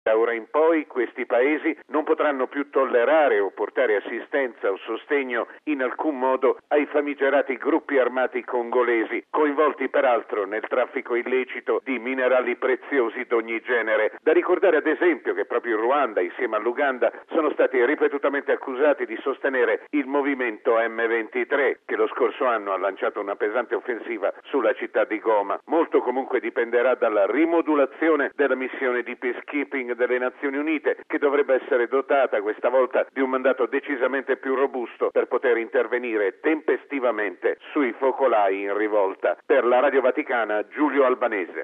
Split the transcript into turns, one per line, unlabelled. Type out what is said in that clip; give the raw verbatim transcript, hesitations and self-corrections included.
Da ora in poi questi paesi non potranno più tollerare o portare assistenza o sostegno in alcun modo ai famigerati gruppi armati congolesi, coinvolti peraltro nel traffico illecito di minerali preziosi d'ogni genere. Da ricordare ad esempio che proprio in Ruanda, insieme all'Uganda, sono stati ripetutamente accusati di sostenere il movimento emme ventitré, che lo scorso anno ha lanciato una pesante offensiva sulla città di Goma. Molto comunque dipenderà dalla rimodulazione della missione di peacekeeping delle Nazioni Unite, che dovrebbe essere dotata questa volta di un mandato decisamente più robusto per poter intervenire tempestivamente sui focolai in rivolta. Per la Radio Vaticana, Giulio Albanese.